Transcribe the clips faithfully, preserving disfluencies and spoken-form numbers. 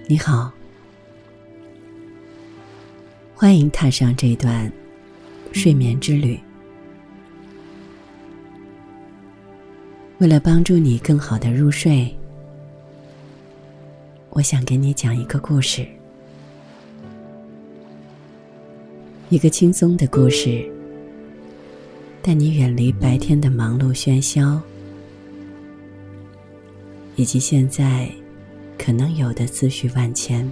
你好，欢迎踏上这段睡眠之旅。为了帮助你更好地入睡，我想给你讲一个故事，一个轻松的故事，带你远离白天的忙碌喧嚣，以及现在可能有的思绪万千。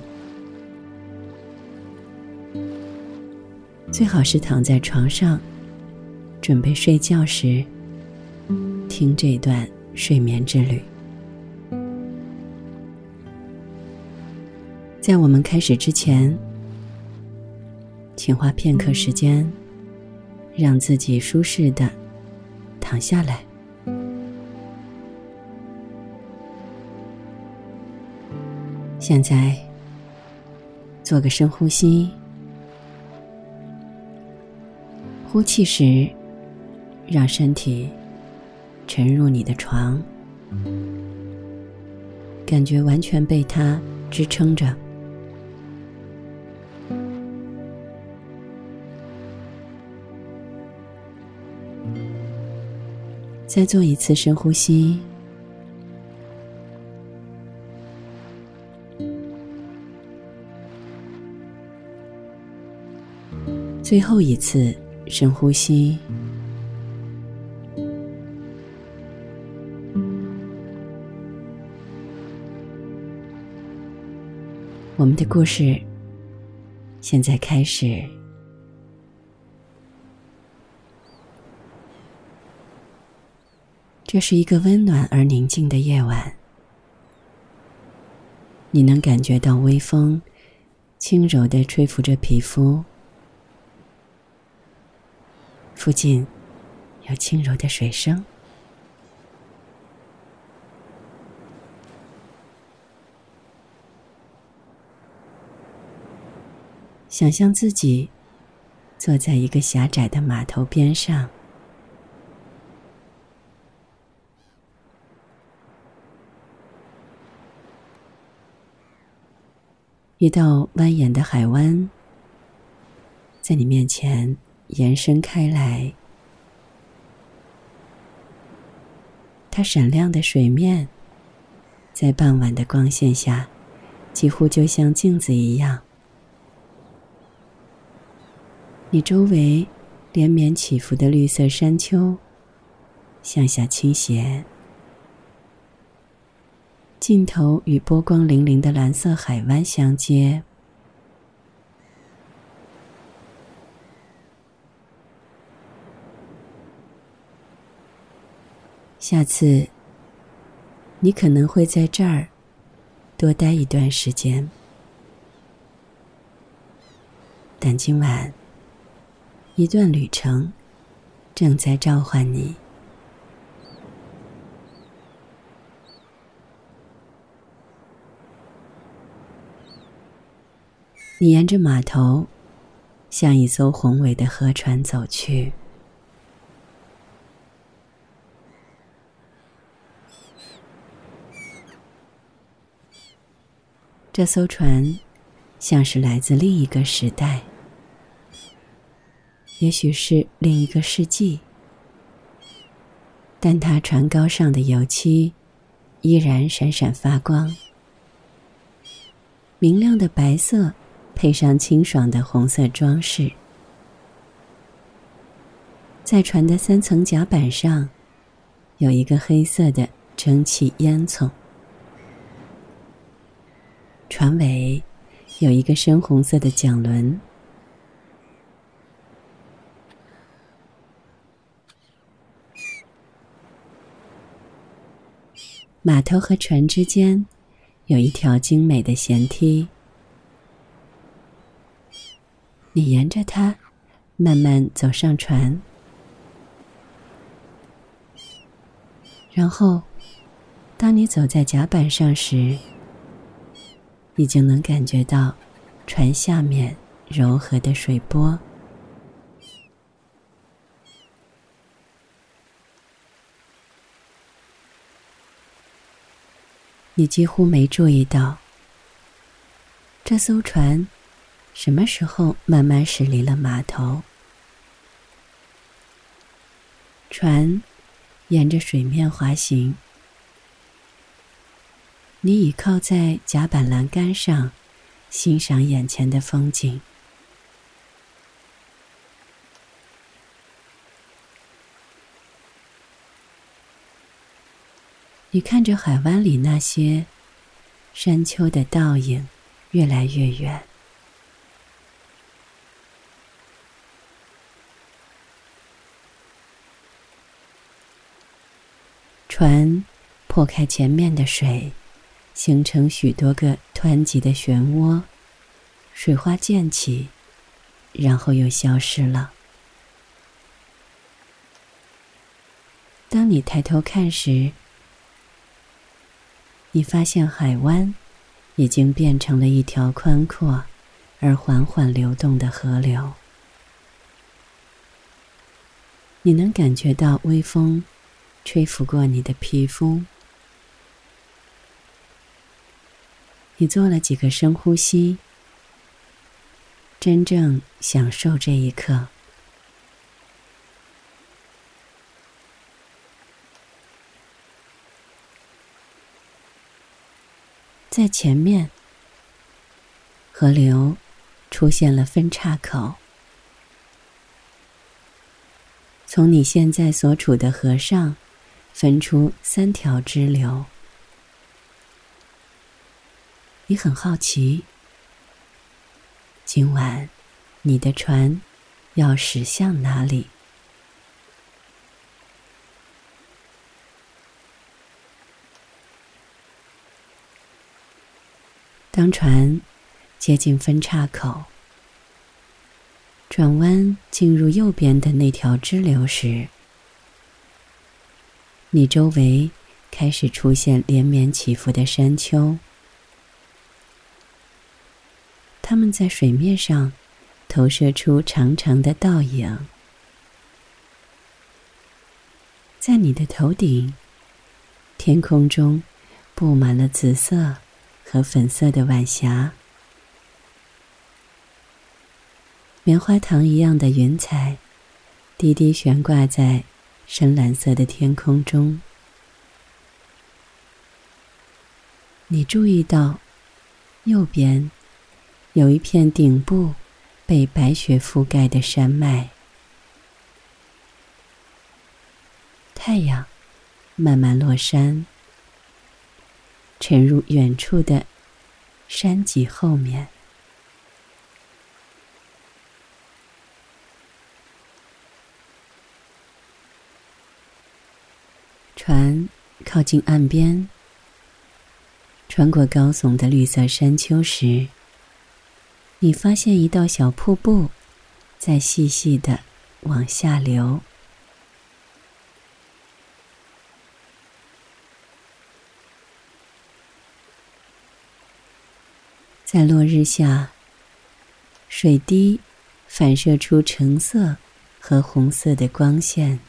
最好是躺在床上准备睡觉时听这段睡眠之旅。在我们开始之前，请花片刻时间让自己舒适地躺下来。现在做个深呼吸，呼气时让身体沉入你的床，感觉完全被它支撑着。再做一次深呼吸，最后一次深呼吸。我们的故事现在开始。这是一个温暖而宁静的夜晚，你能感觉到微风轻柔地吹拂着皮肤，附近有轻柔的水声。想象自己坐在一个狭窄的码头边上，一道蜿蜒的海湾在你面前延伸开来，它闪亮的水面在傍晚的光线下几乎就像镜子一样。你周围连绵起伏的绿色山丘向下倾斜，尽头与波光粼粼的蓝色海湾相接。下次你可能会在这儿多待一段时间，但今晚一段旅程正在召唤你。你沿着码头向一艘宏伟的河船走去，这艘船像是来自另一个时代，也许是另一个世纪，但它船膏上的油漆依然闪闪发光，明亮的白色配上清爽的红色装饰。在船的三层甲板上有一个黑色的蒸汽烟囱，船尾有一个深红色的桨轮，码头和船之间有一条精美的舷梯，你沿着它慢慢走上船，然后当你走在甲板上时，已经能感觉到船下面柔和的水波。你几乎没注意到， 这艘船什么时候慢慢驶离了码头？船沿着水面滑行，你倚靠在甲板栏杆上，欣赏眼前的风景。你看着海湾里那些山丘的倒影越来越远，船破开前面的水，形成许多个湍急的漩涡，水花溅起，然后又消失了。当你抬头看时，你发现海湾已经变成了一条宽阔而缓缓流动的河流。你能感觉到微风吹拂过你的皮肤。你做了几个深呼吸，真正享受这一刻。在前面，河流出现了分岔口，从你现在所处的河上分出三条支流。你很好奇，今晚你的船要驶向哪里？当船接近分岔口，转弯进入右边的那条支流时，你周围开始出现连绵起伏的山丘，它们在水面上投射出长长的倒影。在你的头顶，天空中布满了紫色和粉色的晚霞，棉花糖一样的云彩低低悬挂在深蓝色的天空中。你注意到右边有一片顶部被白雪覆盖的山脉，太阳慢慢落山，沉入远处的山脊后面。船靠近岸边，穿过高耸的绿色山丘时，你发现一道小瀑布在细细地往下流。在落日下，水滴反射出橙色和红色的光线，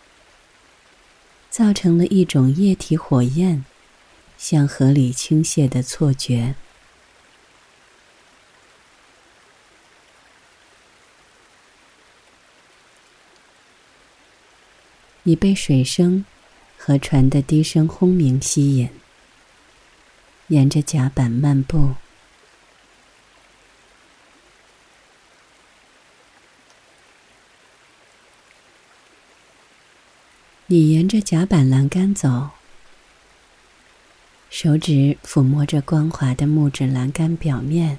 造成了一种液体火焰向河里倾泻的错觉。你被水声和船的低声轰鸣吸引，沿着甲板漫步。你沿着甲板栏杆走，手指抚摸着光滑的木质栏杆表面。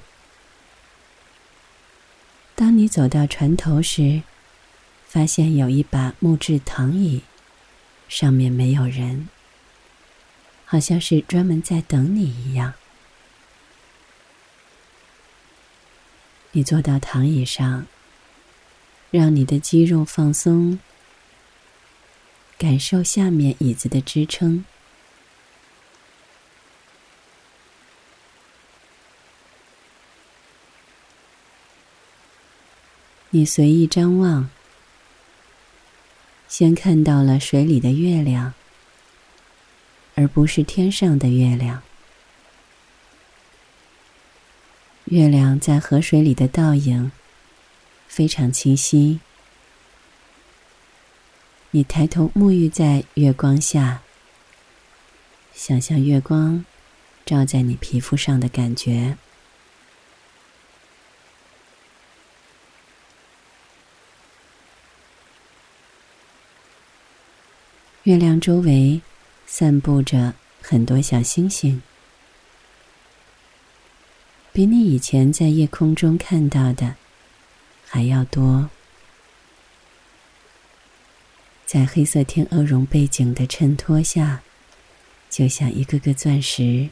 当你走到船头时，发现有一把木质躺椅，上面没有人，好像是专门在等你一样。你坐到躺椅上，让你的肌肉放松，感受下面椅子的支撑。你随意张望，先看到了水里的月亮，而不是天上的月亮。 月亮在河水里的倒影非常清晰。你抬头沐浴在月光下，想象月光照在你皮肤上的感觉。月亮周围散布着很多小星星，比你以前在夜空中看到的还要多。在黑色天鹅绒背景的衬托下，就像一个个钻石。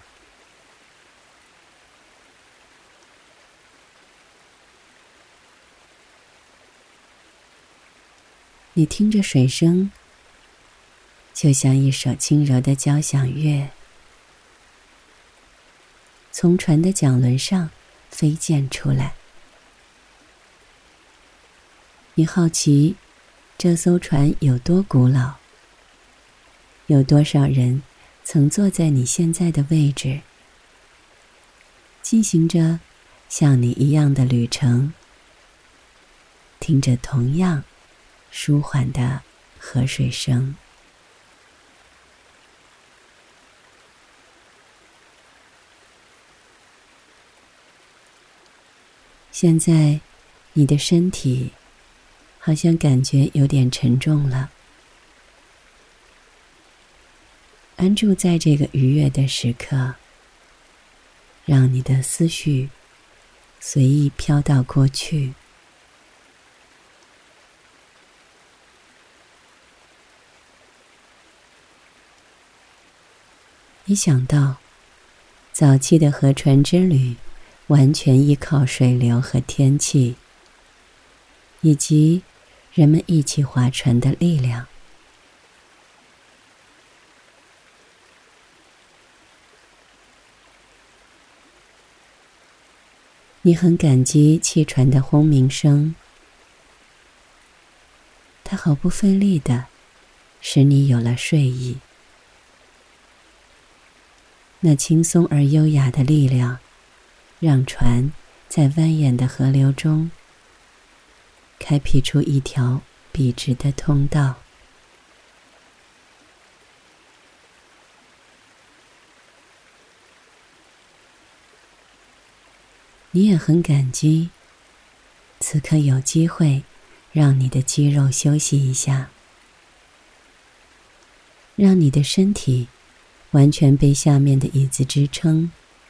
你听着水声，就像一首轻柔的交响乐，从船的桨轮上飞溅出来。你好奇这艘船有多古老，有多少人曾坐在你现在的位置，进行着像你一样的旅程，听着同样舒缓的河水声。现在你的身体好像感觉有点沉重了，安住在这个愉悦的时刻，让你的思绪随意飘到过去。你想到早期的河船之旅完全依靠水流和天气，以及人们一起划船的力量。你很感激汽船的轰鸣声，它毫不费力地使你有了睡意。那轻松而优雅的力量，让船在蜿蜒的河流中开辟出一条笔直的通道。你也很感激此刻有机会让你的肌肉休息一下，让你的身体完全被下面的椅子支撑，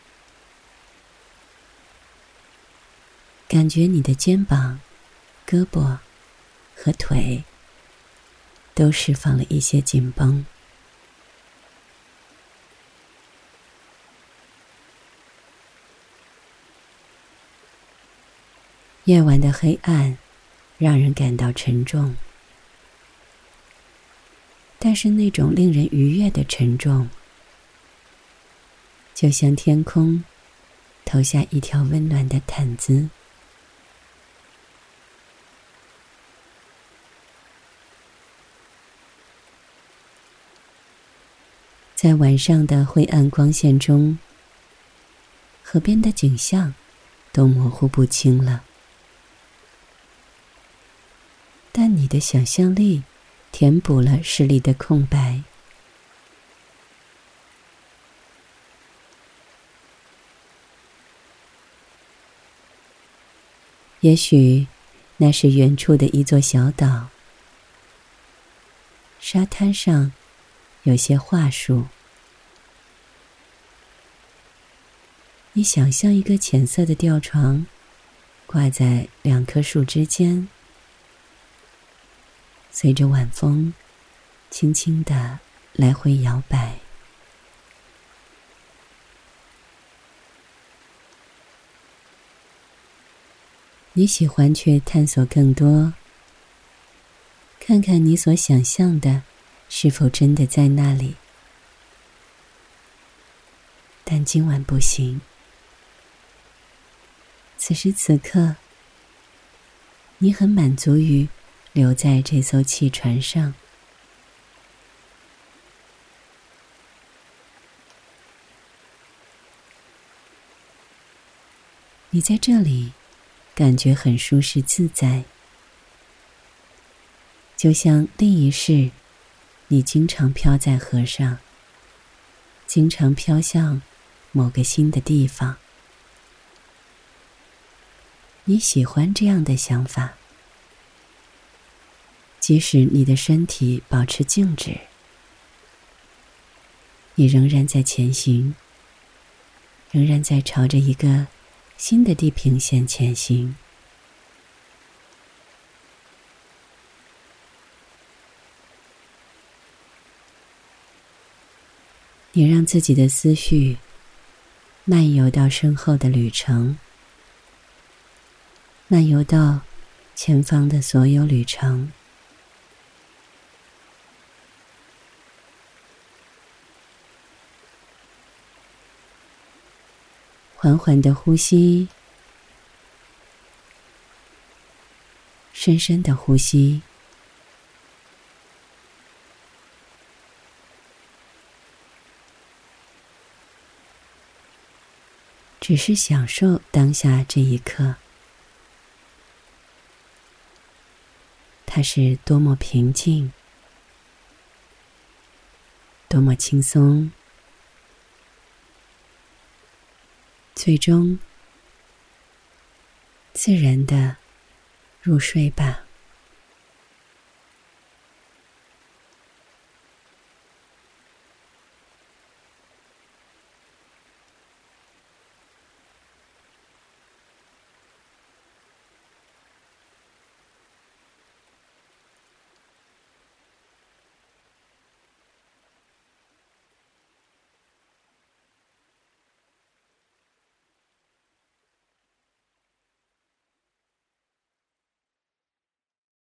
感觉你的肩膀、胳膊和腿都释放了一些紧绷。夜晚的黑暗让人感到沉重，但是那种令人愉悦的沉重，就像天空投下一条温暖的毯子。在晚上的灰暗光线中，河边的景象都模糊不清了，但你的想象力填补了视力的空白。也许那是远处的一座小岛，沙滩上有些桦树。你想象一个浅色的吊床挂在两棵树之间，随着晚风轻轻地来回摇摆。你喜欢去探索更多，看看你所想象的是否真的在那里。但今晚不行。此时此刻，你很满足于留在这艘汽船上。 你在这里感觉很舒适自在，就像另一世你经常飘在河上，经常飘向某个新的地方。你喜欢这样的想法，即使你的身体保持静止，你仍然在前行，仍然在朝着一个新的地平线前行。你让自己的思绪漫游到身后的旅程，漫游到前方的所有旅程。缓缓的呼吸，深深的呼吸，只是享受当下这一刻，它是多么平静，多么轻松。最终，自然地入睡吧。